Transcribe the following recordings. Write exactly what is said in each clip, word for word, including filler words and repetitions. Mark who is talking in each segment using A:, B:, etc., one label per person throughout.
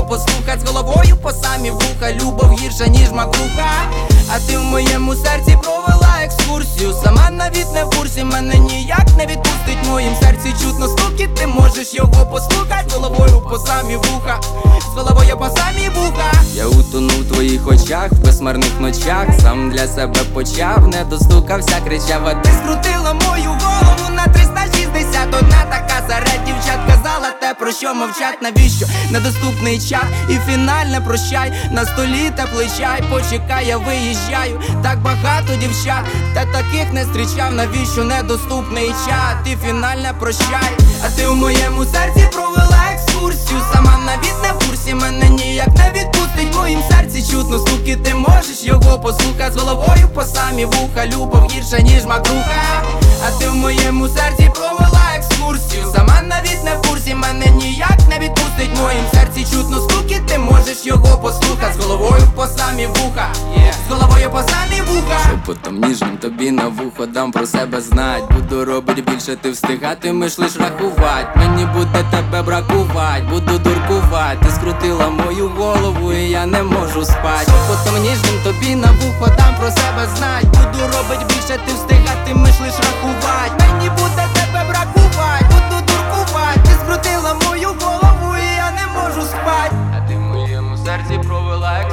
A: послухать, з головою по самі вуха. Любов гірша, ніж макруха. А ти в моєму серці провела екскурсію. Сама навіть не в курсі, мене ніяк не відпустить. В моїм серці чутно стуки, ти можеш його послухать. З головою по самі вуха, з головою по самі вуха. Я утонув в твоїх очах, в безмарних ночах. Сам для себе почав, не достукався, кричав. А ти скрутила мою голову на триста шістдесят. Одна така серед дівчат казала те, про що мовчать. Навіщо недоступний чат і фінальне прощай. На столі теплий чай, почекай, я виїжджаю. Так багато дівчат, та таких не зустрічав. Навіщо недоступний чат і фінальне прощай. А ти в моєму серці провела екскурсію. Сама навіть не в курсі, мене ніяк не відпустить. В моїм серці чутно стуки, ти можеш його послухати. З головою по самі вуха, любов гірша, ніж макруха. А ти в моєму серці провела екскурсію. Сама навіть не в курсі, мене ніяк не відпустить. В моїм серці чутно стуки, ти можеш його послухати. З головою по самі вуха, з головою по самі вуха. Шепотом ніжним тобі на вухо дам про себе знать. Буду робити більше, ти встигатимеш лиш рахувати. Мені буде тебе бракувати, буду дуркувати. Ти скрутила мою голову і я не можу спать. Шепотом ніжним тобі на вухо дам про себе знать. Буду робити більше, ти встигатимеш лиш рахувати. Мені буде тебе бракувати, буду дуркувати. Ти скрутила мою голову і я не можу спать. А ти в моєму серці провела екс.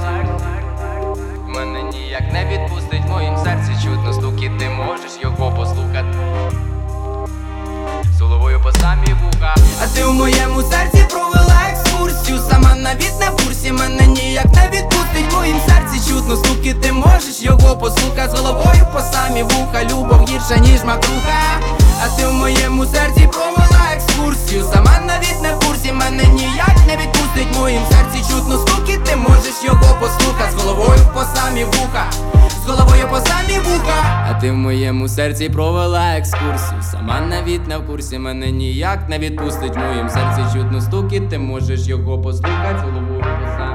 A: Мене ніяк не відпустить, в моїм серці чутно стуки, ти можеш його послухати. З головою по самі вуха. А ти в моєму серці провела екскурсію. Сама навіть не в курсі, мене ніяк не відпустить. В моїм серці чутно стуки, ти можеш його послухати. З головою по самі вуха, любов гірша, ніж макруха. А ти в моєму серці провела екскурсію. Сама навіть не в курсі, мене ніяк не відпустить. В моїм серці чутно стуки, ти можеш його послухати. З головою по самі вуха, з головою по самі вуха. А ти в моєму серці провела екскурсію. Сама навіть не в курсі, мене ніяк не відпустить. В моїм серці чутно стуки, ти можеш його послухати. З головою по самі